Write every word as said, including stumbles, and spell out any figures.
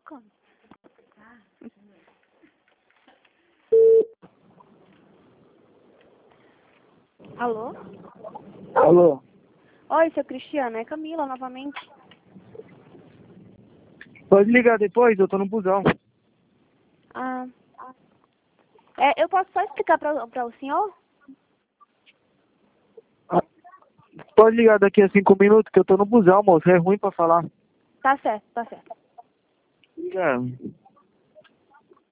tocando. Alô? Alô? Oi, seu Cristiano, é Camila novamente. Pode ligar depois, eu tô no busão. Ah, é, eu posso só explicar pra, pra o senhor? Ah, pode ligar daqui a cinco minutos que eu tô no busão, moço. É ruim pra falar. Tá certo, tá certo. Liga.